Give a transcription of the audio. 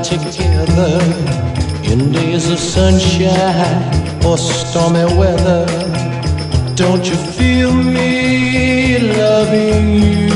night together in days of sunshine or stormy weather. Don't you feel me loving you?